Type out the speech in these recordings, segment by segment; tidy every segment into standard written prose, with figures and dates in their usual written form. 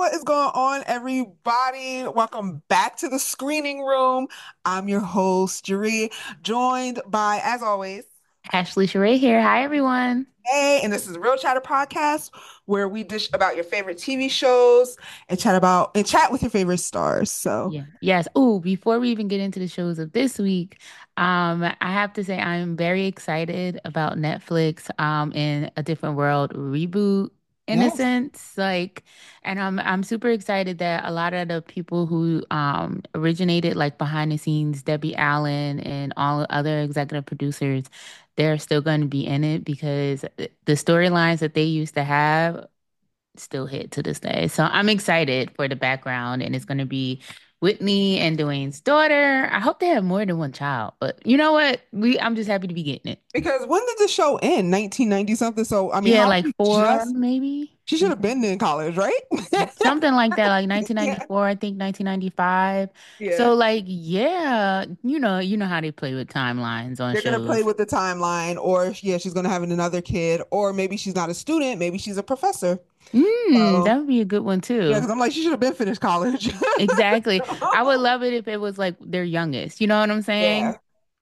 what is going on, everybody? Welcome back to the screening room. I'm your host, Jeree, joined by, as always, Ashley Sheree here. Hi, everyone. Hey, and this is Real Chatter Podcast, where we dish about your favorite TV shows and chat with your favorite stars. So, Yeah. Yes. Oh, before we even get into the shows of this week, I have to say I'm very excited about Netflix in a different world reboot in a yes, sense. And I'm super excited that a lot of the people who originated like behind the scenes, Debbie Allen and all other executive producers, they're still going to be in it because the storylines that they used to have still hit to this day. So I'm excited for the background, and it's going to be Whitney and Dwayne's daughter. I hope they have more than one child, but you know what? I'm just happy to be getting it. because when did the show end? 1990 something. So, I mean, Yeah, how like we four just, maybe. she should have been in college, right? Something like that, like Yeah, 1994, I think 1995. yeah. So like, yeah, you know how they play with timelines on They're gonna play shows. with the timeline, or yeah, she's gonna have another kid, or maybe she's not a student, maybe she's a professor. So That would be a good one yeah, too. because I'm like, she should have been finished college. Exactly. I would love it if it was like their youngest. You know what I'm saying? Yeah.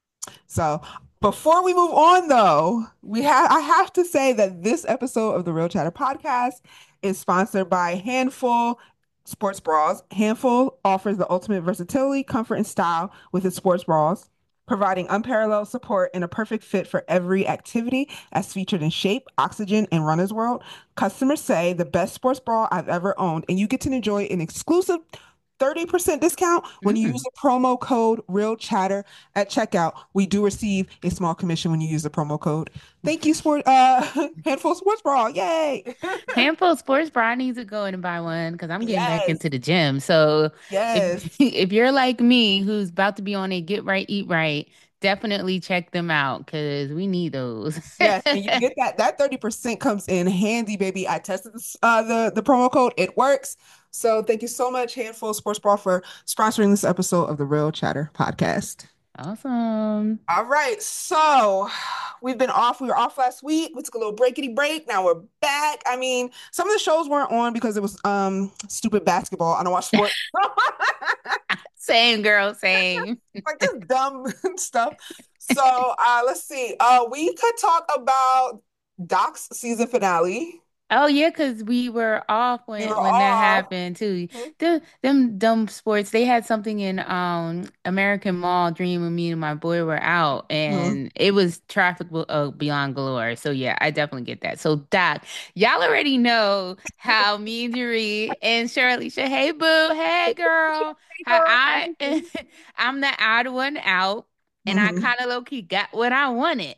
So before we move on, though, I have to say that this episode of the Real Chatter podcast is sponsored by Handful Sports Bras. Handful offers the ultimate versatility, comfort, and style with its sports bras, providing unparalleled support and a perfect fit for every activity, as featured in Shape, Oxygen, and Runner's World. Customers say the best sports bra I've ever owned, and you get to enjoy an exclusive 30% discount when you use Mm. the promo code Real Chatter at checkout. We do receive a small commission when you use the promo code. Thank you, Handful Sports Bra. Yay. Handful Sports Bra needs to go in and buy one because I'm getting back Yes. into the gym. So if Yes. if you're like me, who's about to be on a get right, eat right, definitely check them out because we need those. Yes, and you get that 30% comes in handy, baby. I tested the promo code. It works. So thank you so much, Handful Sports Bra, for sponsoring this episode of the Real Chatter podcast. Awesome. All right, so we've been off. We were off last week. We took a little breakity break. Now we're back. I mean, some of the shows weren't on because it was stupid basketball. I don't watch sports. Same girl, same. Like just dumb stuff. So let's see. We could talk about Doc's season finale. Oh yeah, because we were off We were when that off. happened too. Them dumb sports. They had something in American Mall. Dream of me and my boy were out, Mhm. and it was traffic beyond galore. So yeah, I definitely get that. So Doc, y'all already know how me and Jeree and Shirley said, "Hey boo, hey girl," how I'm the odd one out, and I Mhm. kind of low key got what I wanted.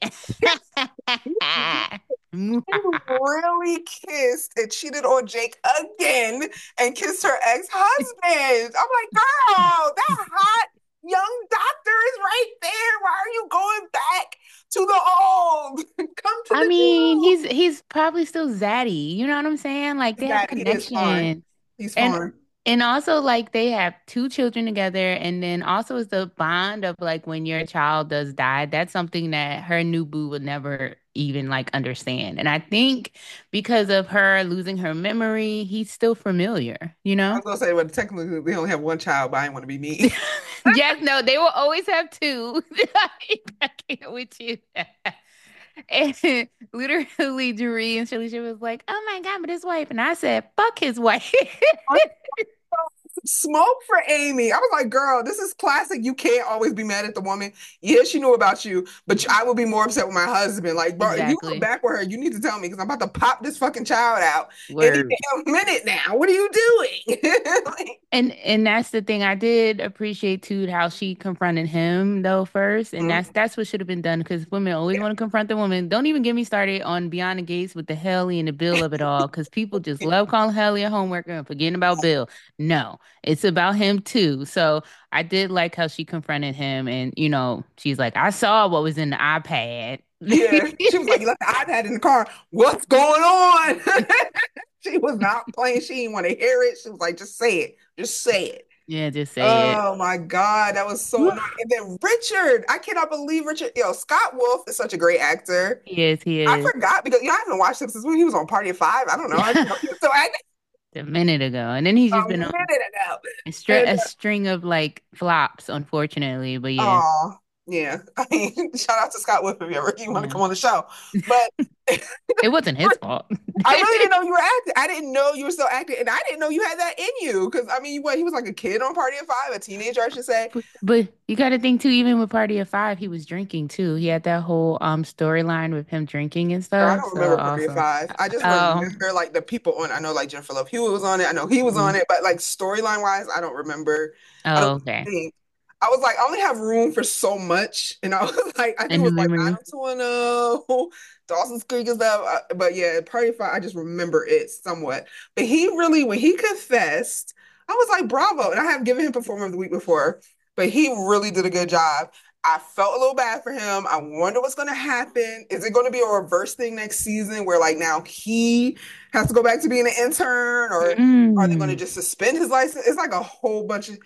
She really kissed and cheated on Jake again and kissed her ex-husband. I'm like, girl, that hot young doctor is right there. Why are you going back to the old? Come to I the mean, new. he's probably still zaddy. You know what I'm saying? Like they have a That he is fine. connection. He's And fine. and also like they have two children together and then also it's the bond of like when your child does die, that's something that her new boo would never even like understand. And I think because of her losing her memory, he's still familiar, you I know? was gonna say, well, technically we only have one child, but I didn't want to be me. Yes, no, they will always have two. I can't with you. And literally, Doree and Shalisha was like, "Oh my God, but his wife." And I said, "Fuck his wife." Smoke for Amy. I was like, girl, this is classic. You can't always be mad at the woman. Yeah, she knew about you, but I would be more upset with my husband. Like, bro, if you go Exactly. back with her, you need to tell me because I'm about to pop this fucking child out any Word. damn minute now. What are you doing? Like, And that's the thing. I did appreciate too how she confronted him though first, and mhm. that's what should have been done because women always want to confront the woman. Don't even get me started on Beyond the Gates with the Helly and the Bill of it all because people just love calling Helly a homeworker and forgetting about Bill. No, it's about him too. So I did like how she confronted him, and she's like, "I saw what was in the iPad." Yeah, she was like, you left the iPad in the car. What's going on? She was not playing. She didn't want to hear it. She was like, just say it. Just say it. Yeah, just say it. Oh my God, that was so annoying. And then Richard, I cannot believe Richard. Yo, Scott Wolf is such a great actor. He is. He I is. forgot because I haven't watched him since when he was on Party of Five. I don't know. I didn't know he was so active. a minute ago. And then he's A just been on minute ago. a And string of like flops, unfortunately. But yeah, oh, yeah. I mean, shout out to Scott Wood if you want to yeah. come on the show. But It wasn't his fault. I really didn't know you were acting. I didn't know you were still acting, and I didn't know you had that in you. Because I mean, what he was like a kid on Party of Five, a teenager, I should say. But you got to think too, even with Party of Five, he was drinking too. He had that whole storyline with him drinking and Girl, I stuff. don't So remember Party of awesome. Five. I just Oh, remember like the people on. I know like Jennifer Love Hewitt was on it. I know he was on mm. it, but like storyline wise, I don't remember. I don't Oh, okay. think. I was like, I only have room for so much, and I was like, I think it In the was like memory. 90210, Dawson's Creek and stuff. But yeah, Party of Five, I just remember it somewhat. But he really, when he confessed, I was like, bravo. And I have given him Performer of the Week before, but he really did a good job. I felt a little bad for him. I wonder what's going to happen. Is it going to be a reverse thing next season where like now he has to go back to being an intern, or are they going to Mm. just suspend his license? It's like a whole bunch of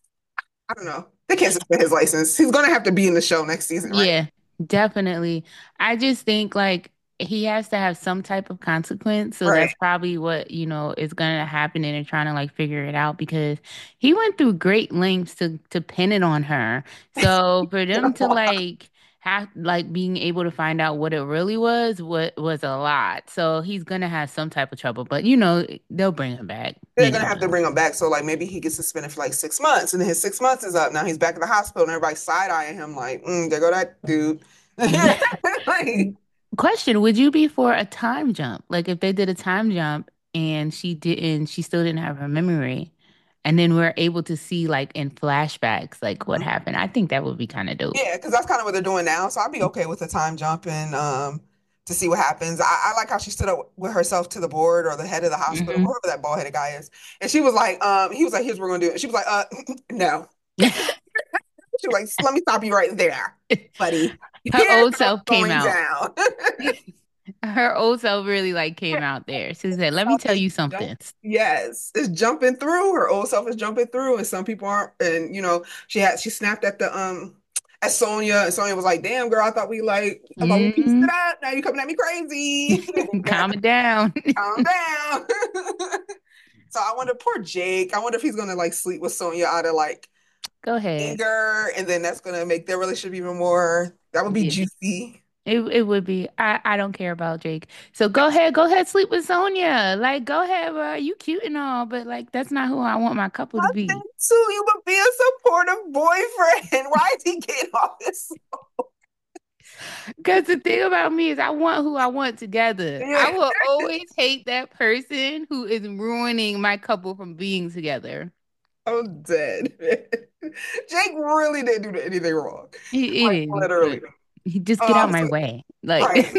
I don't know. They can't suspend his license. He's going to have to be in the show next season, right? Yeah, definitely. I just think like he has to have some type of consequence. So Right. that's probably what, is gonna happen and they're trying to like figure it out because he went through great lengths to pin it on her. So for them to like have like being able to find out what it really what was a lot. So he's gonna have some type of trouble, but they'll bring him back. They're You going to never have to know. bring him back. So, like, maybe he gets suspended for like 6 months, and then his 6 months is up. Now he's back in the hospital, and everybody's side eyeing him, like, there go that dude. Like, Question, would you be for a time jump? Like if they did a time jump and she still didn't have her memory, and then we're able to see like in flashbacks like what happened. I think that would be kind of dope. yeah, because that's kind of what they're doing now. So I'd be okay with the time jump and to see what happens. I like how she stood up with herself to the board or the head of the hospital, Hmm. whoever that bald headed guy is, and she was like, he was like, here's what we're gonna do. And she was like, no. She was like, let me stop you right there, buddy. Her Here's old how it's self came going out. down. Her old self really like came out there. She said, "Let me Self tell is you jump. something." Yes, it's jumping through. Her old self is jumping through, and some people aren't. And she snapped at the at Sonya, and Sonya was like, "Damn, girl, I thought we pieced it Mm. up. Now you coming at me crazy. Calm it down. Calm down." So I wonder, poor Jake. I wonder if he's gonna like sleep with Sonya out of like Go ahead. anger, and then that's gonna make their relationship even more. That would be Yeah. juicy. It would be. I don't care about Jake. So go ahead, sleep with Sonia. Like, go ahead, bro. You cute and all, but like that's not who I want my couple to I think be. too. You would be a supportive boyfriend. Why is he getting all this? Because the thing about me is I want who I want together. I Yeah. will always hate that person who is ruining my couple from being together. I'm dead. Jake really didn't do anything wrong. It Like is, but literally. he just get out my So way. Like right.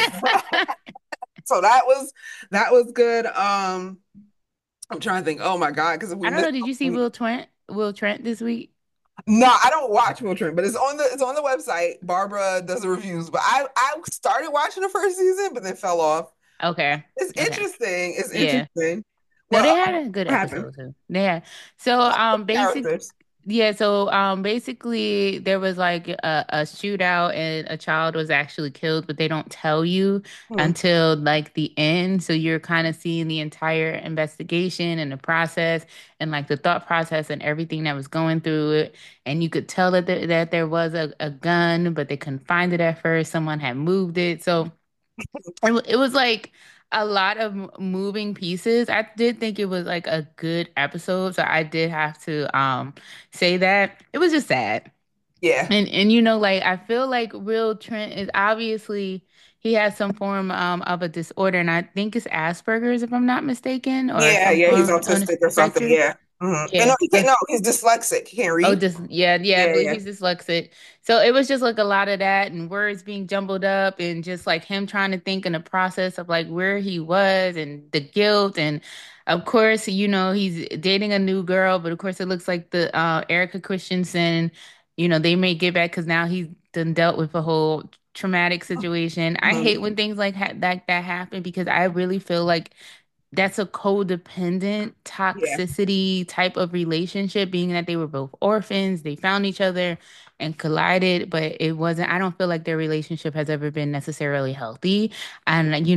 So that was good. I'm trying to think. Oh my God, because if we I don't missed know. Did you see something. Will Trent this week? No, I don't watch Will Trent, but it's on the website. Barbara does the reviews, but I started watching the first season, but then fell off. Okay. It's Okay. interesting. It's Yeah. interesting. No, Well, they had a good what happened? episode too. They had so Characters. basically there was like a shootout and a child was actually killed, but they don't tell you Hmm. until like the end. So you're kind of seeing the entire investigation and the process and like the thought process and everything that was going through it. And you could tell that there was a gun, but they couldn't find it at first. Someone had moved it. So it was like a lot of moving pieces. I did think it was like a good episode, so I did have to say that. It was just sad. Yeah. And like I feel like Real Trent is obviously he has some form of a disorder, and I think it's Asperger's if I'm not mistaken, or Yeah, some yeah, he's form on the autistic or something. spectrum. Yeah. And Yeah. no, he can't. No, he's dyslexic. He can't Oh, read. just yeah, I Yeah, believe yeah, he's dyslexic. So it was just like a lot of that and words being jumbled up and just like him trying to think in the process of like where he was and the guilt and of course, he's dating a new girl, but of course it looks like the Erica Christensen, they may get back because now he's done dealt with a whole traumatic situation. I hmm hate when things like that happen because I really feel like that's a codependent yeah, toxicity type of relationship, being that they were both orphans, they found each other and collided, but it wasn't, I don't feel like their relationship has ever been necessarily healthy. And,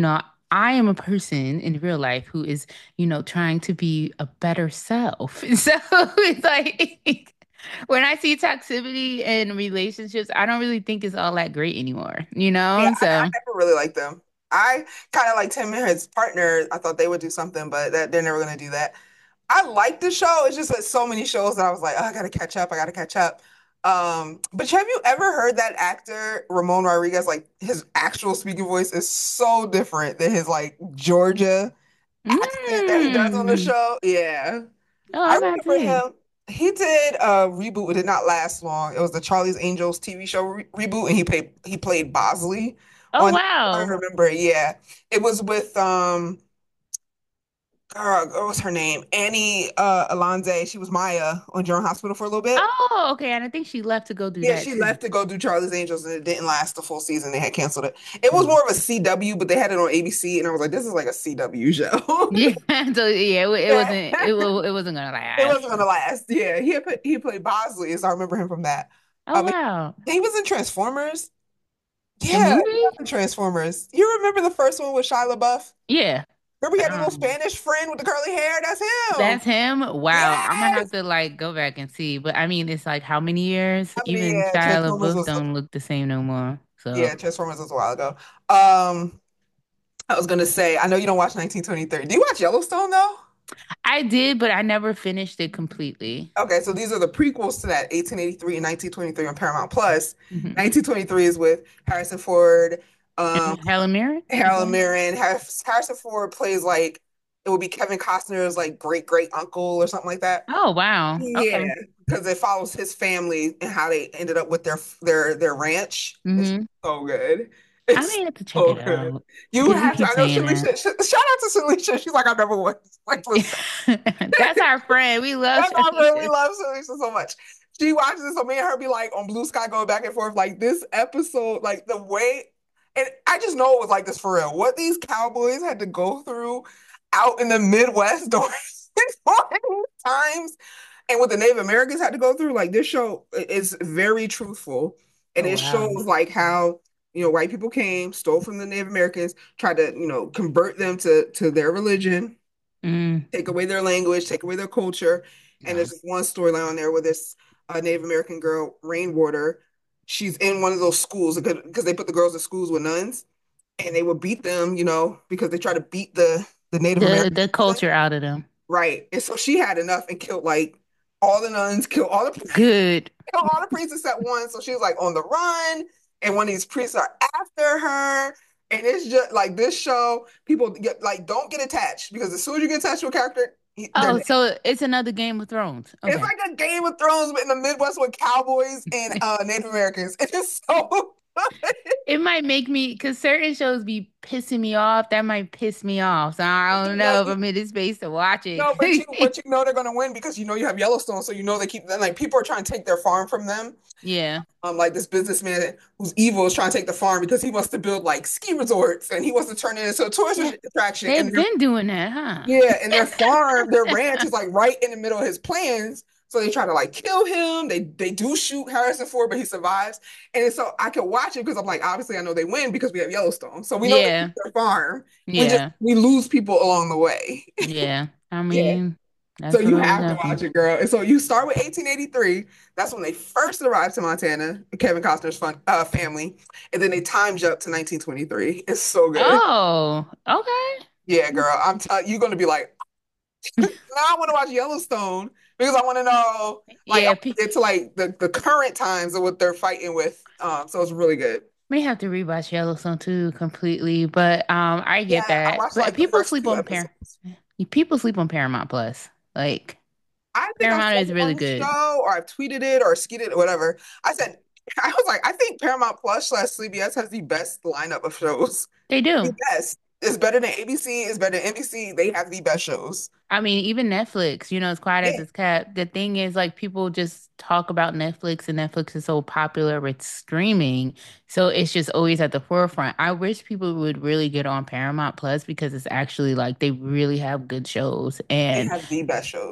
I am a person in real life who is, trying to be a better self. So it's like when I see toxicity in relationships, I don't really think it's all that great anymore, you Yeah, know? I So, never really liked them. I kind of liked him and his partner. I thought they would do something, but they're never gonna do that. I like the show. It's just that so many shows that I was like, oh, I gotta catch up. I gotta catch up. But have you ever heard that actor Ramon Rodriguez? Like his actual speaking voice is so different than his like Georgia accent that he does on the mm, show. Yeah, oh, I I'm about remember to. him. He did a reboot. It did not last long. It was the Charlie's Angels TV show reboot, and he played Bosley Oh, on. I wow. remember. Yeah, it was with what was her name? Annie Alonze. She was Maya on General Hospital for a little bit. Oh, okay. And I think she left to go do Yeah, that she too. left to go do Charlie's Angels, and it didn't last the full season. They had canceled it. It was Mm. more of a CW, but they had it on ABC, and I was like, this is like a CW show. Yeah. So yeah, it Yeah. wasn't it wasn't gonna It last. wasn't gonna last. Yeah, he played Bosley, so I remember him from that. Oh He, wow. he was in Transformers. The Yeah, he movie? was in Transformers. You remember the first one with Shia LaBeouf? Yeah. Remember he had a little Um, Spanish friend with the curly hair? That's him. that's him. Wow. I'm gonna have Yes. to like go back and see. But I mean, it's like how many years? I mean, Even yeah, Shia Transformers LaBeouf was don't look the same no more. So a while ago. Um, I was gonna say, I know you don't watch 1923. Do you watch Yellowstone though? I did, but I never finished it completely. Okay, so these are the prequels to that 1883 and 1923 on Paramount Plus. Hmm. 1923 is with Harrison Ford, um, And Helen Mirren? Is Helen that? Mirren. Harrison Ford plays like it would be Kevin Costner's like great great uncle or something like that. Oh wow. Okay. Yeah, because it follows his family and how they ended up with their ranch. It's Hmm. so good. I It's may have to check so it good. out You because you have to. keep I know saying Shalisha. that. Shout out to Shalisha. She's like, I've never watched. Like, listen, That's our friend. We love that's our friend. We Shalisha. love Shalisha so much. She watches it, so me and her be like on Blue Sky going back and forth. Like this episode, like the way, and I just know it was like this for real. What these cowboys had to go through out in the Midwest during, during times and what the Native Americans had to go through, like this show is very truthful. And Oh it wow. shows like how, white people came, stole from the Native Americans, tried to, convert them to their religion, Mm, take away their language, take away their culture. And wow. there's this one storyline on there where this Native American girl, Rainwater, she's in one of those schools because they put the girls in schools with nuns and they would beat them, because they try to beat the Native The American the women. culture out of them. Right. And so she had enough and killed like all the nuns, killed all the Good. killed all the priests except one. So she was like on the run, and one of these priests are after her. And it's just like this show, people get like don't get attached because as soon as you get attached to a character, they're Oh, dead. so it's another Game of Thrones. It's Okay. like a Game of Thrones but in the Midwest with cowboys and Native Americans. It is so good. It might make me, because certain shows be pissing me off. That might piss me off. So I don't No, know if I'm in this space to watch it. no, but you know they're gonna win because you have Yellowstone, so they keep like people are trying to take their farm from them. Yeah. Like this businessman who's evil is trying to take the farm because he wants to build like ski resorts and he wants to turn it into a tourist Yeah. attraction. And They've been doing that, huh? yeah, and their farm, their ranch is like right in the middle of his plans. So they try to like kill him. They do shoot Harrison Ford, but he survives. And so I can watch it because I'm like, obviously I know they win because we have Yellowstone. So we know they keep Yeah. their farm. Yeah. We lose people along the way. Yeah. I Yeah. mean, So that's what you always have to watch happens. it, girl. And so you start with 1883. That's when they first arrived to Montana, Kevin Costner's family, and then they time jump to 1923. It's so good. Oh, okay. Yeah, girl. I'm telling you're gonna be like, now I want to watch Yellowstone because I want to know, like, I Yeah, want to get to like the current times of what they're fighting with. So it's really good. may have to rewatch Yellowstone too completely, but I Yeah, get I that. watched But like the people first sleep two on episodes. People sleep on Paramount Plus. Like I think I Paramount said is it really on the good. show, or I've tweeted it, or skied it, or whatever. I said, I was like, I think Paramount Plus slash CBS has the best lineup of shows. They The do. best. It's better than ABC. It's better than NBC. They have the best shows. I mean, even Netflix, it's quiet as Yeah, it's kept. The thing is, like, people just talk about Netflix, and Netflix is so popular with streaming. So it's just always at the forefront. I wish people would really get on Paramount Plus because it's actually like they really have good shows. they And have the best shows.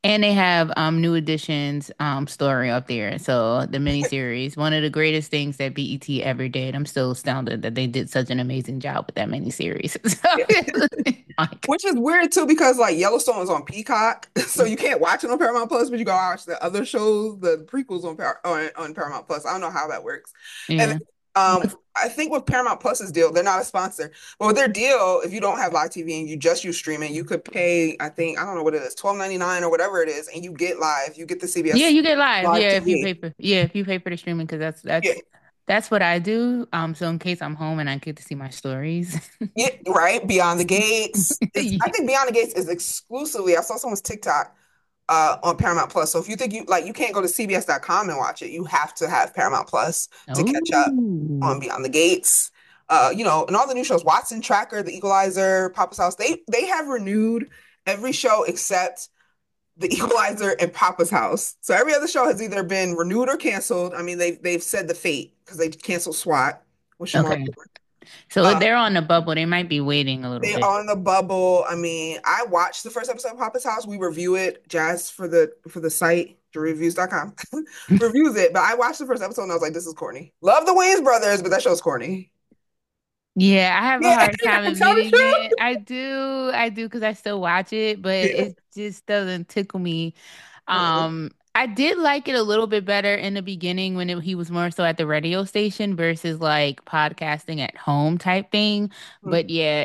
And they have New Edition's story up there. So the miniseries, one of the greatest things that BET ever did. I'm still astounded that they did such an amazing job with that miniseries. So like, Which is weird too because like Yellowstone is on Peacock, so you can't watch it on Paramount Plus, but you go watch the other shows, the prequels on Paramount Plus. I don't know how that works. And yeah. I think with Paramount Plus's deal, they're not a sponsor, but with their deal, if you don't have live TV and you just use streaming, you could pay, I think, I don't know what it is, 12.99 or whatever it is, and you get live, you get the Yeah, CBS you get live. live Yeah, if you TV. pay for yeah, if you pay for the streaming because Yeah, that's what I do. So in case I'm home and I get to see my stories. yeah, right. Beyond the Gates. I Yeah. think Beyond the Gates is exclusively. I saw someone's TikTok on Paramount Plus. So if you think you can't go to CBS.com and watch it. You have to have Paramount Plus to catch up Oh. on Beyond the Gates. And all the new shows, Watson Tracker, The Equalizer, Papa's House, they have renewed every show except The Equalizer and Papa's House. So every other show has either been renewed or canceled. I mean, they've said the fate because they canceled SWAT with Shamar. Okay. So Uh, they're on the bubble. They might be waiting a little they bit. are on the bubble. I mean, I watched the first episode of Papa's House. We review it, Jazz for the site, reviews.com, reviews it. But I watched the first episode and I was like, this is corny. Love the Wayans brothers, but that show's corny. Yeah, I have a Yeah, hard time tell the admitting truth. it. I do because I still watch it, but Yeah. it just doesn't tickle me. Uh-uh. I did like it a little bit better in the beginning when he was more so at the radio station versus like podcasting at home type thing. But yeah,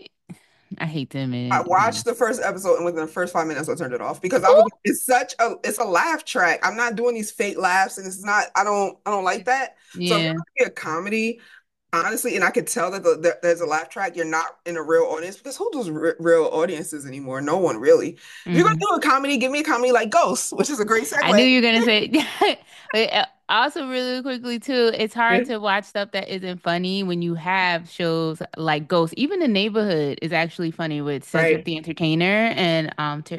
I hate to I admit it. watched the first episode and within the first 5 minutes I turned it off because I was Ooh, like, it's a laugh track. I'm not doing these fake laughs and it's not I don't like that. So if you're yeah. gonna be a comedy, honestly, and I could tell that there's a laugh track, you're not in a real audience because who does real audiences anymore? No one really. If you're gonna Mhm. do a comedy, give me a comedy like Ghost, which is a great I segue. knew you were gonna say. But also, really quickly too, it's Yeah. hard to watch stuff that isn't funny when you have shows like Ghost. Even The Neighborhood is actually funny with Cedric Right. the Entertainer and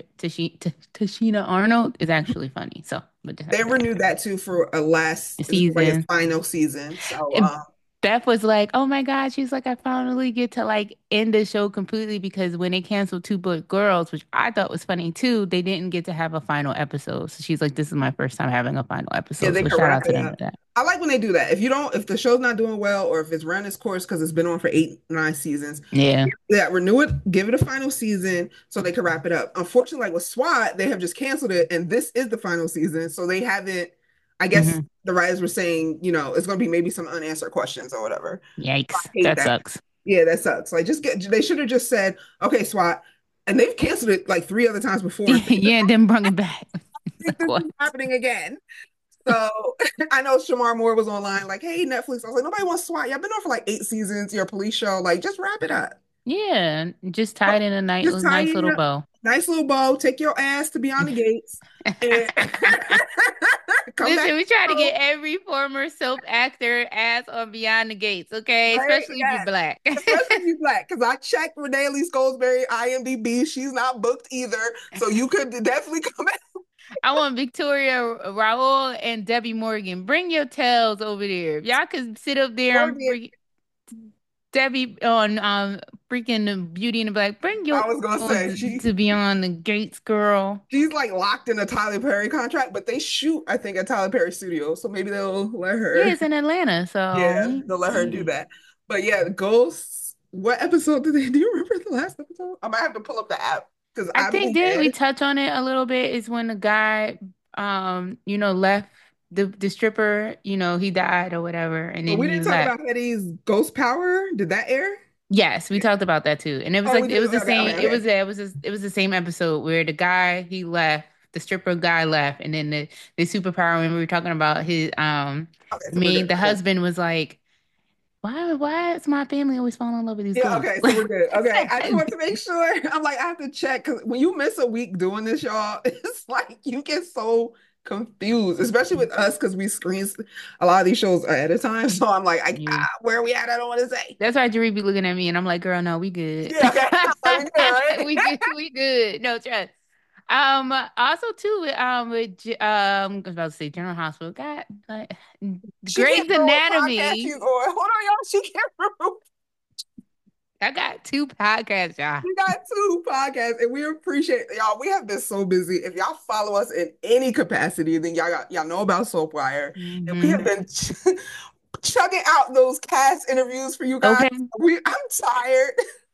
Tashina Arnold is actually funny. So, but just have They to say renewed that too for a last, the this is like its season. final season. So And Beth was like, "Oh my God!" She's like, "I finally get to like end the show completely because when they canceled Two But Girls, which I thought was funny too, they didn't get to have a final episode. So she's like, "This is my first time having a final yeah, episode." they So could shout wrap out to it them for up. that. I like when they do that. If the show's not doing well or if it's run its course because it's been on for 8, 9 seasons, Yeah. yeah, renew it, give it a final season so they can wrap it up. Unfortunately, like with SWAT, they have just canceled it and this is the final season. So they haven't, I guess Hmm. the writers were saying, it's gonna be maybe some unanswered questions or whatever. I Yikes. hate That that. sucks. Yeah, that sucks. Like they should have just said, okay, SWAT, and they've canceled it like 3 other times before and Yeah, and then bring it back. It's think like this what? is happening again. So I know Shamar Moore was online, like, hey, Netflix. I was like, nobody wants SWAT. Y'all been on for like 8 seasons, your police show. Like, just wrap it up. Yeah, just tie it in a Just tie nice in little a bow. nice little bow, take your ass to Beyond the Gates, and come back Listen, we try to home, get every former soap actor ass on Beyond the Gates, okay? right? Especially if you're Yes. black. Especially if you're black, because I checked Renee Lee Scolsbury IMDb. She's not booked either. So you could definitely come back. I want Victoria Raoul and Debbie Morgan. Bring your tails over there. If y'all could sit up there and Morgan, bring Debbie on freaking Beauty and the Black. Bring I your was gonna say on to Beyond the Gates, girl. she's like locked in a Tyler Perry contract, but they shoot, I think, at Tyler Perry Studio. So maybe they'll let Yeah, her. it's in Atlanta, so Yeah, they'll let her do yeah. that. But yeah, Ghosts. What episode did they do? You remember the last episode? I might have to pull up the app because I I think believe did we Ed. touch on it a little bit is when the guy left the stripper, he died or whatever, and But then we he didn't talk left. about Hetty's Ghost Power. Did that air? Yes, we talked about that too. And it was Oh, like we did. Okay, okay, okay. it was the same episode where the guy he left, the stripper guy left, and then the superpower when we were talking about his Okay, so we're good. the Okay. husband was like, why is my family always falling in love with these Yeah, ghosts? okay, so we're good. Okay. I just want to make sure. I'm like, I have to check because when you miss a week doing this, y'all, it's like you get so confused, especially with us because we screen a lot of these shows ahead of time. So I'm like, Yeah. where are we at? I don't want to say. That's why Jerry be looking at me and I'm like, girl, no, we good. Yeah, okay. Are we good, right? We good, we good. No trust. Also too I was about to say General Hospital. God, like, She can't Grey's remember what podcast Anatomy. she's on. Hold on, y'all. She can't remember. I got two podcasts, y'all. We got two podcasts, and we appreciate y'all. We have been so busy. If y'all follow us in any capacity, then y'all know about Soapwire, and we have Hmm. been chugging out those cast interviews for you guys. Okay. I'm tired.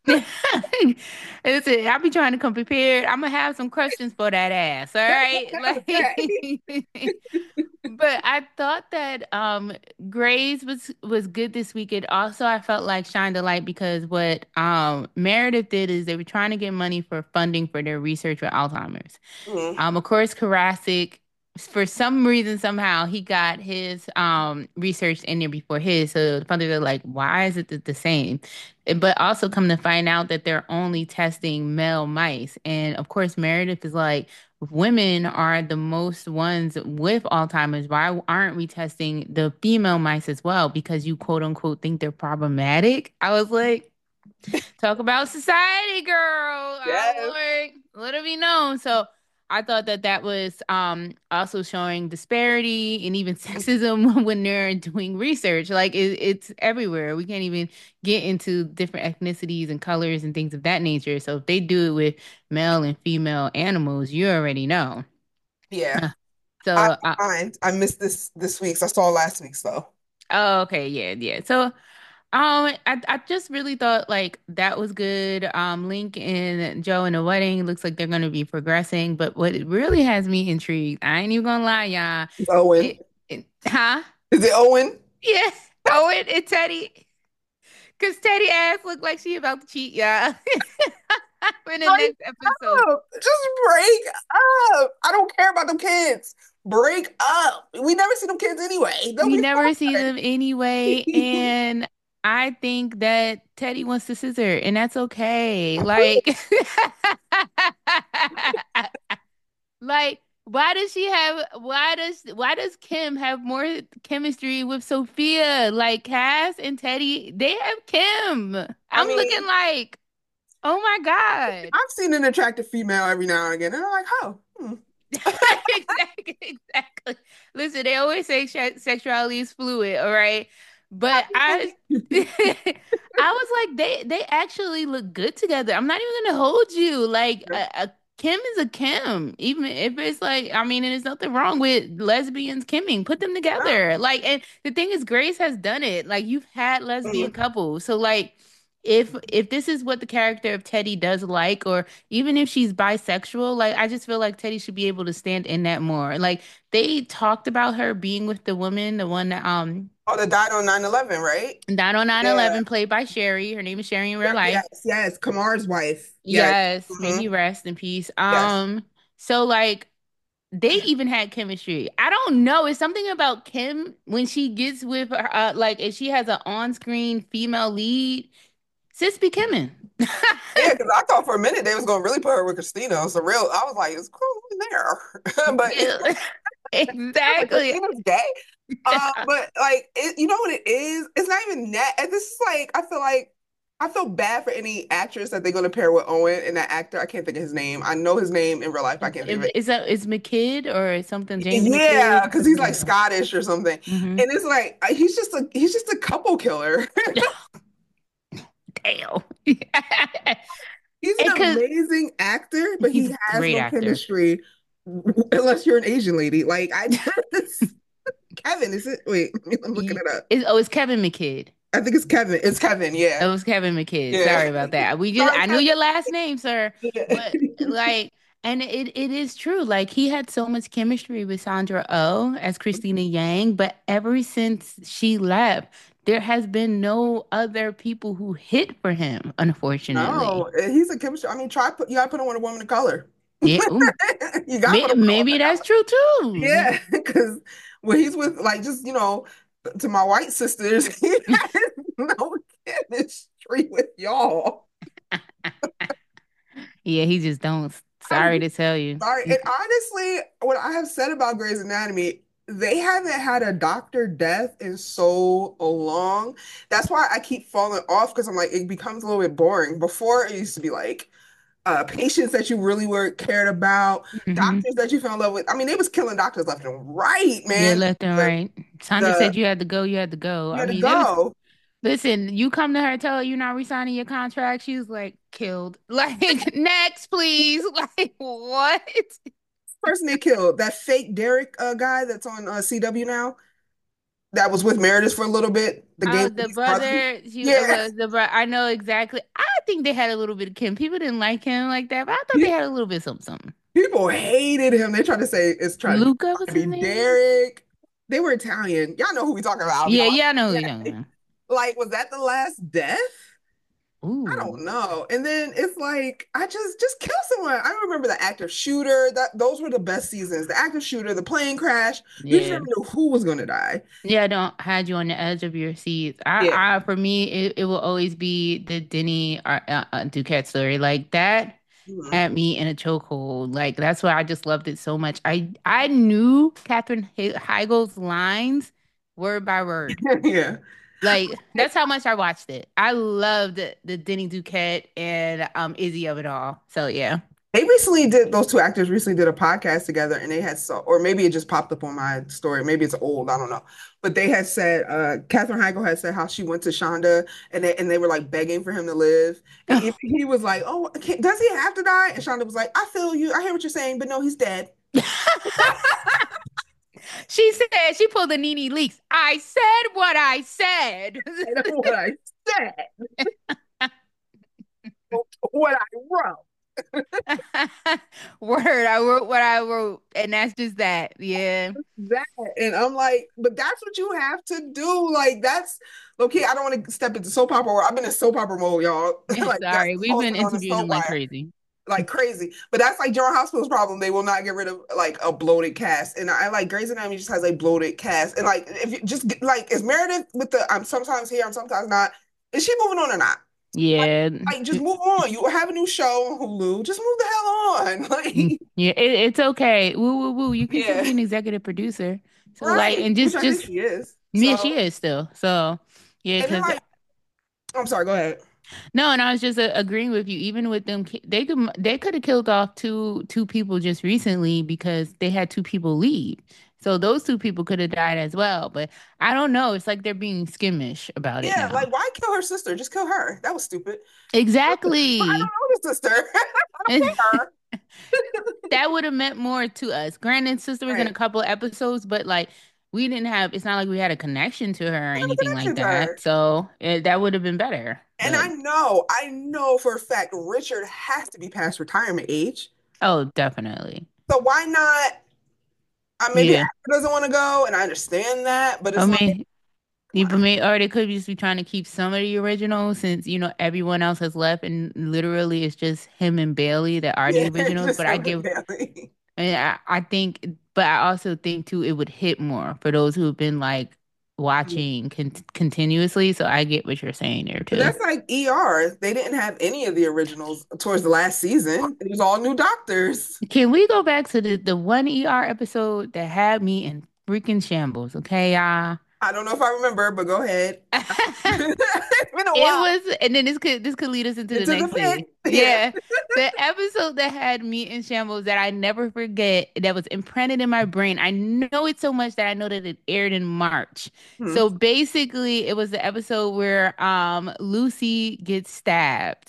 Listen, I'll be trying to come prepared. I'm gonna have some questions for that ass. All right. Okay. Like, but I thought that Grays was good this week. It also I felt like shined a light because what Meredith did is they were trying to get money for funding for their research with Alzheimer's. Mhm. Of course, Karasik, for some reason, somehow he got his research in there before his. So the funders are like, why is it the same? But also come to find out that they're only testing male mice. And of course, Meredith is like, if women are the most ones with Alzheimer's, why aren't we testing the female mice as well? Because you quote unquote think they're problematic. I was like, talk about society, girl. I'm Yes. like, let it be known. So I thought that that was also showing disparity and even sexism when they're doing research. Like it's everywhere. We can't even get into different ethnicities and colors and things of that nature. So if they do it with male and female animals, you already know. Yeah. Uh, I So, mind. I missed this week's. I saw last week's though. oh, okay, yeah, yeah. So I just really thought like that was good. Link and Joe in the wedding looks like they're gonna be progressing, but what it really has me intrigued, I ain't even gonna lie, y'all. It's Owen. Huh? Is it Owen? Yeah. Owen and Teddy. Cause Teddy ass looked like she about to cheat, y'all. In the Break next episode. up. Just break up. I don't care about them kids. Break up. We never see them kids anyway. They'll We be never see fine. them anyway, and I think that Teddy wants to scissor, and that's okay. Like, like, why does Kim have more chemistry with Sophia? Like Cass and Teddy, they have Kim. I I'm mean, looking like, oh my God. I've seen an attractive female every now and again, and I'm like, oh, Exactly, exactly. Listen, they always say sexuality is fluid, all right? But I was like, they actually look good together. I'm not even gonna hold you. Like a Kim is a Kim, even if it's like, I mean, and there's nothing wrong with lesbians Kimming. Put them no. together. Like, and the thing is, Grace has done it. Like, you've had lesbian Mhm. couples, so like. If this is what the character of Teddy does like, or even if she's bisexual, like I just feel like Teddy should be able to stand in that more. Like they talked about her being with the woman, the one that Oh, that died on 9/11, right? died on nine Yeah. eleven, played by Sherry. Her name is Sherry in real Yep, life. yes, yes. Kamar's wife. Yes. Yes, may he Hmm. rest in peace. Yes. So like they even had chemistry. I don't know. It's something about Kim when she gets with her, like if she has an on-screen female lead, sis be Kimming. Yeah, because I thought for a minute they was gonna really put her with Christina. It's a real. I was like, it's cool in there, but Yeah, like exactly. Christina's gay. But like, you know what it is? It's not even that. And this is like, I feel bad for any actress that they're gonna pair with Owen and that actor. I can't think of his name. I know his name in real life. I can't think of it. Is that is McKidd or something? James Yeah, McKidd, because he's something like like that. Scottish or something, Hmm. and it's like he's just a couple killer. Damn. He's an Because amazing actor, but he's he a has great no actor. chemistry unless you're an Asian lady. Like I just Kevin, is it? Wait, I'm looking it up. It's Kevin McKidd. I think it's Kevin. It's Kevin. It Yeah, was Kevin McKidd. yeah. Sorry about that. Sorry, I knew Kevin. your last name, sir. Yeah. But like, and it is true. Like he had so much chemistry with Sandra Oh as Christina Yang, but ever since she left, there has been no other people who hit for him, unfortunately. No, he's a chemistry. I mean, you gotta put on a woman of color. Yeah, ooh, You gotta put on a woman maybe of that's color. true too. Yeah, because when he's with like just to my white sisters, he has no chemistry with y'all. Yeah, he just don't. I'm Sorry to tell you. sorry. And honestly, what I have said about Grey's Anatomy, they haven't had a doctor death in so long. That's why I keep falling off because I'm like, it becomes a little bit boring. Before it used to be like patients that you really were cared about, Hmm. doctors that you fell in love with. I mean, they was killing doctors left and right, Yeah, man. left and The right. Sandra the said you had to go. You had to go. you I had to mean, there was go. Listen, you come to her, tell her you're not resigning your contract. She's like, killed. Like, next, please. Like, what? Person they killed, that fake Derek guy that's on CW now, that was with Meredith for a little bit, the game Oh, with the his brother. brother, she Yeah, was the brother. I know exactly. I think they had a little bit of Kim. People didn't like him like that, but I thought they Pe- had a little bit something, something. people hated him. They tried to say it's trying Luca was to his be name? Derek. They were Italian. Y'all know who we talking about. Yeah, Y'all. yeah, I know who you're Yeah. talking about. Like, was that the last death? I Ooh, don't know. And then it's like, I just kill someone. I remember the active shooter. That those were the best seasons. The active shooter, the plane crash. You just yeah. never knew who was gonna die. Yeah, I don't had you on the edge of your seats. Yeah. For me, it will always be the Denny Duquette story. Like that Mhm. had me in a chokehold. Like that's why I just loved it so much. I knew Katherine Heigl's lines word by word. Yeah. Like that's how much I watched it. I loved the Denny Duquette and Izzy of it all. So yeah. They recently did those two actors recently did a podcast together and they had so or maybe it just popped up on my story. Maybe it's old, I don't know. But they had said Katherine Heigl had said how she went to Shonda and they were like begging for him to live. And he was like, "Oh, does he have to die?" And Shonda was like, "I feel you. I hear what you're saying, but no, he's dead." She said she pulled the Nene Leaks. I said what I said. And that's what I said, what I wrote. Word, I wrote what I wrote, and that's just that. Yeah. That and I'm like, but that's what you have to do. Like that's okay. I don't want to step into soap opera. I've been in soap opera mode, y'all. Like that's Sorry, we've been posting on the interviewing soap them like wire crazy. like crazy. But that's like General Hospital's problem. They will not get rid of like a bloated cast. And I like Grey's Anatomy just has a bloated cast. And like if you just like is Meredith with the I'm sometimes here, I'm sometimes not. Is she moving on or not? Yeah. Like just move on. You have a new show on Hulu. Just move the hell on. Like Yeah, it's okay. Woo, woo, woo. You can still yeah, be an executive producer. So like, right. and Which I think just she is. yeah, she So is still. So yeah, and then because like I'm sorry. Go ahead. no, and I was just agreeing with you. Even with them, they could have killed off two people just recently because they had two people leave. So those two people could have died as well. But I don't know. It's like they're being skimmish about it Yeah, now. like why kill her sister? Just kill her. That was stupid. But I Exactly. don't know the sister. I don't care. That would have meant more to us. Granted, sister was in a Right. couple episodes, but like we didn't have. It's not like we had a connection to her or I have a anything like connection to that. her. So that would have been better. And But I know for a fact Richard has to be past retirement age. oh, definitely. So why not? Maybe Yeah. actor doesn't want to go, and I understand that, but I it's like, mean, come on. or they could just be trying to keep some of the originals since everyone else has left and literally it's just him and Bailey that are the Yeah, originals. just But him and Bailey. I think, but I also think too it would hit more for those who have been like watching continuously. So I get what you're saying there But too. that's like ER. They didn't have any of the originals towards the last season. It was all new doctors. Can we go back to the one ER episode that had me in freaking shambles? Okay, y'all. I don't know if I remember, but go ahead. It's been a It while. was, and then this could lead us into the Into the next thing. pit. Yeah. Yeah, the episode that had me in shambles that I never forget, that was imprinted in my brain. I know it so much that I know that it aired in March. Hmm. So basically, it was the episode where Lucy gets stabbed,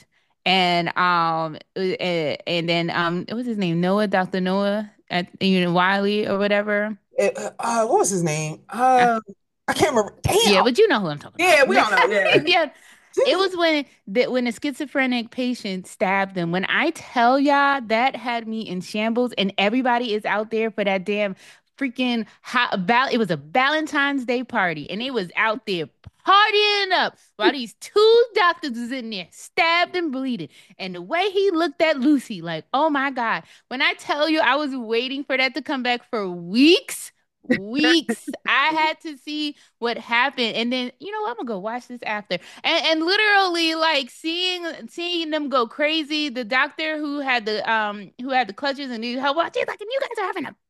and then what was his name? Noah, Dr. Noah at Wiley or whatever. What was his name? I can't remember. Yeah, Damn. but you know who I'm talking Yeah, we about. all know. Yeah. Yeah. It was when the schizophrenic patient stabbed them. When I tell y'all that had me in shambles, and everybody is out there for that damn freaking it was a Valentine's Day party, and it was out there partying up while these two doctors was in there stabbed and bleeding. And the way he looked at Lucy, like, oh my God. When I tell you I was waiting for that to come back for weeks. Weeks. I had to see what happened. And then, you know what? I'm gonna go watch this after. And literally like seeing them go crazy. The doctor who had the clutches and needed help. She's like, you guys are having a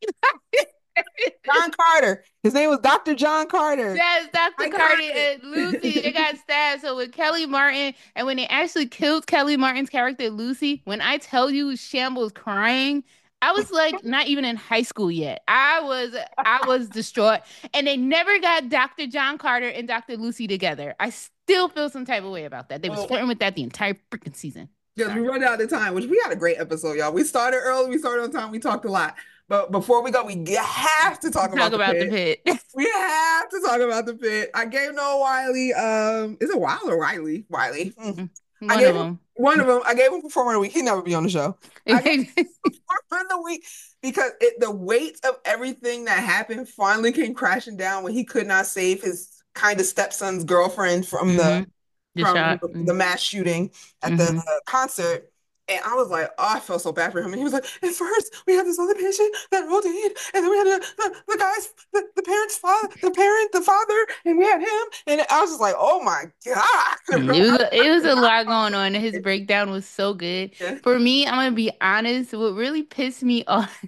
John Carter. His name was Dr. John Carter. yes, Dr. Cardi and Lucy, they Iconic. got stabbed. So with Kelly Martin, and when they actually killed Kelly Martin's character, Lucy, when I tell you Shambles crying, I was like not even in high school yet. I was distraught. And they never got Dr. John Carter and Dr. Lucy together. I still feel some type of way about that. They was Well, flirting with that the entire freaking season. because we Sorry. run out of time, which we had a great episode, y'all. We started early, we started on time, we talked a lot. But before we go, have to talk Talk about the about the pit. pit. We have to talk about the pit. I gave Noah Wiley, is it Wiley or Wiley? Wiley. I One gave of him them. one of them. I gave him Performer of the Week. He never be on the show. I gave him Performer of the Week because the weight of everything that happened finally came crashing down when he could not save his kind of stepson's girlfriend from Hmm. The shot. the mass shooting at the Hmm. concert. And I was like, oh, I felt so bad for him. And he was like, at first we had this other patient that rolled in, and then we had the guy's the parent's father, the father, and we had him. And I was just like, oh my God. Bro, It was a lot going on. And his breakdown was so good. yeah, For me, I'm gonna be honest, what really pissed me off,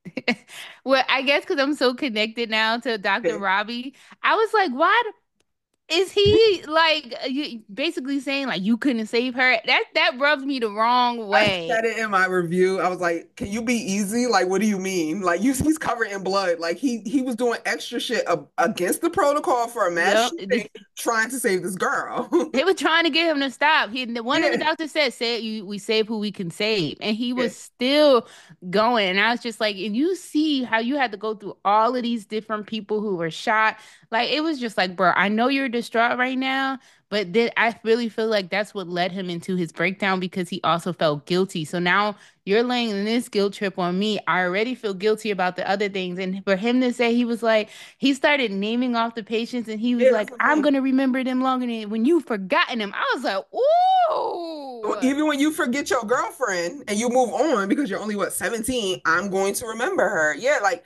well, I guess because I'm so connected now to Dr. yeah. Robbie, I was like, why is he like basically saying like you couldn't save her? That rubs me the wrong I way. said it in my review. I was like, "Can you be easy? Like, what do you mean? Like, he's covered in blood. Like, he was doing extra shit against the protocol for a mass Yep. shooting, trying to save this girl." They were trying to get him to stop. One of the Yeah, doctors said, "Say we save who we can save," and he yeah, was still going. And I was just like, and you see how you had to go through all of these different people who were shot. Like it was just like, bro, I know you're distraught right now, but then I really feel like that's what led him into his breakdown because he also felt guilty. So now you're laying this guilt trip on me. I already feel guilty about the other things, and for him to say he was like. He started naming off the patients and he was yeah. That's like, the I'm thing. gonna remember them longer than when you've forgotten them. I was like, Well, ooh. even when you forget your girlfriend and you move on because you're only what 17, I'm going to remember her. Yeah, like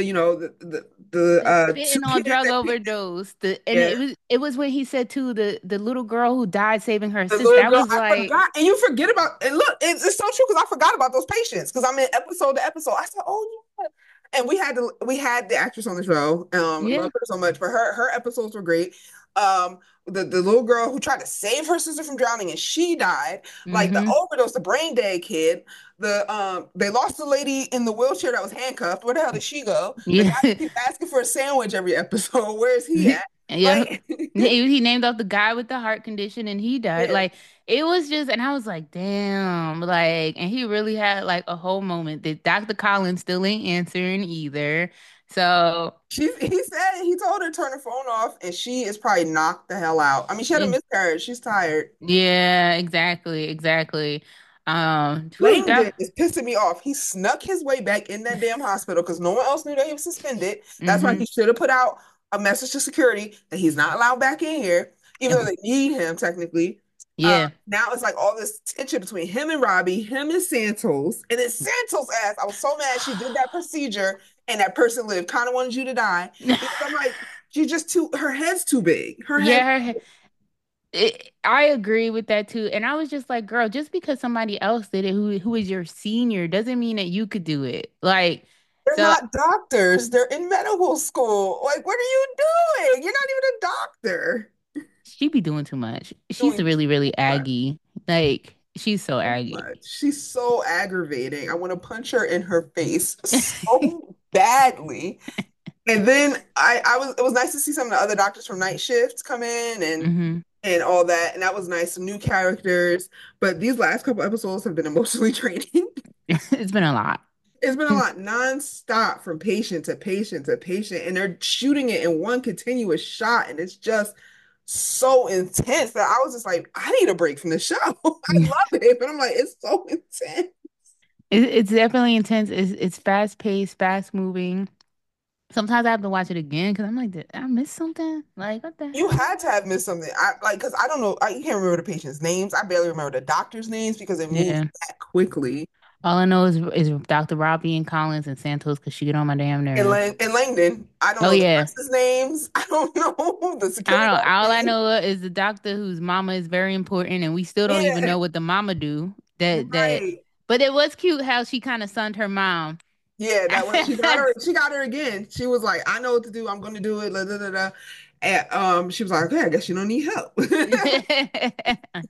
the The two fentanyl kids drug that overdose. And yeah. it was when he said too the little girl who died saving her The sister. little I girl, was I like, forgot, and you forget about, and look, it's so true because I forgot about those patients because I'm in episode to episode. I said, oh yeah, and we had the actress on the show. yeah. Love her so much, but her episodes were great. The little girl who tried to save her sister from drowning and she died. Like the Mm-hmm. overdose, the brain dead kid. They lost the lady in the wheelchair that was handcuffed. Where the hell did she go? The guy Yeah. that keeps asking for a sandwich every episode. Where is he at? Yeah. Like. He named off the guy with the heart condition and he died. Yeah. Like it was just and I was like, damn, like and he really had like a whole moment that Dr. Collins still ain't answering either. So He said he told her to turn her phone off, and she is probably knocked the hell out. I mean, she had a it, miscarriage. She's tired. yeah, exactly, exactly. Whew, Langdon is pissing me off. He snuck his way back in that damn hospital because no one else knew that he was suspended. That's why mm-hmm. he should have put out a message to security that he's not allowed back in here, even though they need him technically. Yeah. Now it's like all this tension between him and Robbie, him and Santos, and then Santos ass. I was so mad she did that procedure and that person lived. Kind of wanted you to die because I'm like, she's just too. Her head's too big. Her head. Yeah, I agree with that too. And I was just like, girl, just because somebody else did it who is your senior doesn't mean that you could do it. Like, They're so not doctors. They're in medical school. Like, what are you doing? You're not even a doctor. she be doing too much. She's Doing really, really much. Aggie. Like, she's so Aggie. Much. She's so aggravating. I want to punch her in her face so badly. And then I was it was nice to see some of the other doctors from Night Shift come in Hmm. and all that. And that was nice. Some new characters. But these last couple episodes have been emotionally draining. It's been a lot. It's been a lot nonstop from patient to patient to patient. And they're shooting it in one continuous shot. And it's just so intense that I was just like, I need a break from the show. I love it. But I'm like, it's so intense. It's definitely intense. It's fast paced, fast moving. Sometimes I have to watch it again because I'm like, did I miss something? Like, what the You hell? had to have missed something. I like because I don't know. I can't remember the patient's names. I barely remember the doctor's names because it moved Yeah. that quickly. All I know is Dr. Robbie and Collins and Santos because she get on my damn nerves. In Langdon, I don't Oh know the yeah. nurses' names. I don't know the I security don't. guard All I name. know is the doctor whose mama is very important, and we still don't even Yeah, know what the mama do. That. right. But it was cute how she kind of sunned her mom. Yeah, that was she got her. She got her again. She was like, "I know what to do. I'm going to do it." La, da, da, da. And she was like, "Okay, I guess you don't need help."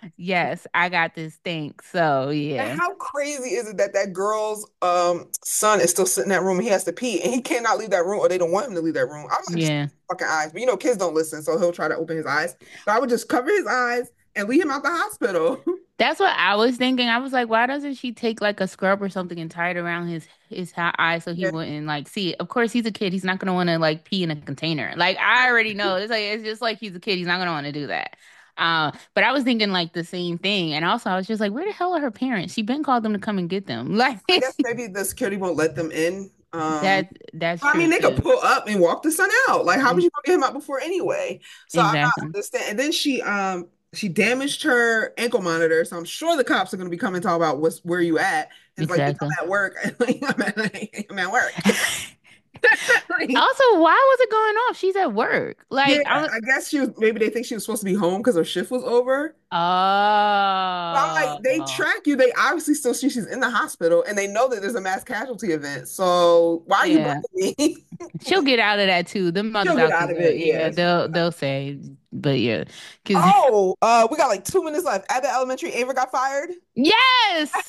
Yes, I got this thing. So And yeah. how crazy is it that that girl's son is still sitting in that room and he has to pee and he cannot leave that room or they don't want him to leave that room? I'm like, just Yeah. fucking eyes. But you know, kids don't listen, so he'll try to open his eyes. So I would just cover his eyes and leave him out the hospital. That's what I was thinking. I was like, why doesn't she take like a scrub or something and tie it around his eye so he Yeah. wouldn't like see it? Of course, he's a kid. He's not gonna want to like pee in a container. Like I already know. It's just like he's a kid. He's not gonna want to do that. But I was thinking like the same thing, and also I was just like, where the hell are her parents? She been called them to come and get them. Like I guess maybe the security won't let them in. that's I true mean, they could too. pull up and walk the son out. Like, how was Mm, you gonna get him out before anyway? So I'm not exactly. understanding. And then she damaged her ankle monitor. So I'm sure the cops are gonna be coming to talk about where you at. It's like, bitch, Exactly. I'm at work. I'm at work. Like, Also, why was it going off? She's at work. yeah, Like I'm. I guess she was maybe they think she was supposed to be home because her shift was over. But I'm like, they Oh, track you. They obviously still see she's in the hospital and they know that there's a mass casualty event. So why are you yeah. blaming me? She'll get out of that too. Them other She'll get out doctors of are, it. yeah, Yeah. they'll say, but yeah, because Oh, we got like 2 minutes left. Abbott Elementary, Ava got fired. yes,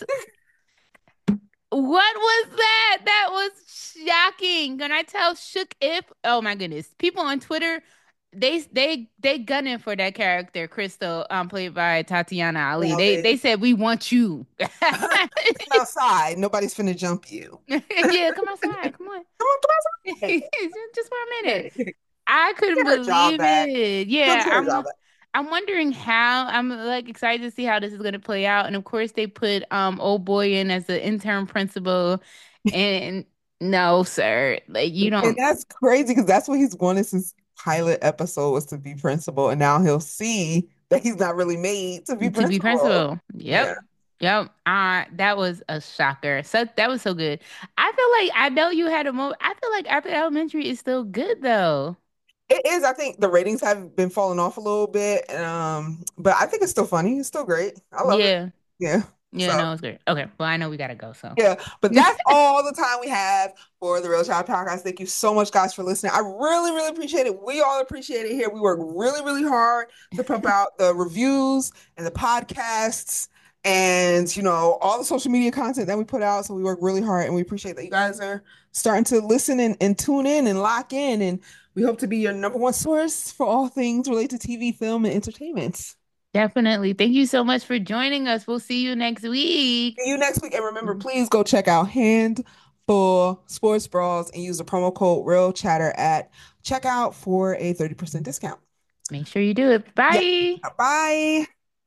what was that? That was shocking. Can I tell Shook if? Oh my goodness, people on Twitter, they gunning for that character, Crystal, played by Tatiana Ali. Well, They said we want you. come outside. Nobody's finna jump you. Yeah, come outside. Come on. Come on, come outside. Just for a minute. Hey, I couldn't get her job believe back. it. She'll get Yeah, her job back. I'm wondering how I'm like excited to see how this is gonna play out. And of course they put old boy in as the intern principal. And no, sir. Like you And don't that's crazy because that's what he's wanted since pilot episode was to be principal, and now he'll see that he's not really made to be to be principal. principal. Yeah. Yep. Yep. That was a shocker. So that was so good. I feel like I know you had a moment. I feel like Abbott Elementary is still good though. It is. I think the ratings have been falling off a little bit. But I think it's still funny. It's still great. I love it. Yeah. Yeah. Yeah, So no, it's great. Okay. Well, I know we gotta go, so yeah, but that's all the time we have for the Real Child Podcast. Thank you so much, guys, for listening. I really, really appreciate it. We all appreciate it here. We work really, really hard to pump out the reviews and the podcasts and, all the social media content that we put out. So we work really hard and we appreciate that you guys are starting to listen and tune in and lock in. And we hope to be your number one source for all things related to TV, film, and entertainment. definitely. Thank you so much for joining us. We'll see you next week. See you next week. And remember, please go check out Handful Sports Bras and use the promo code Real Chatter at checkout for a 30% discount. Make sure you do it. Yeah. Bye. Bye.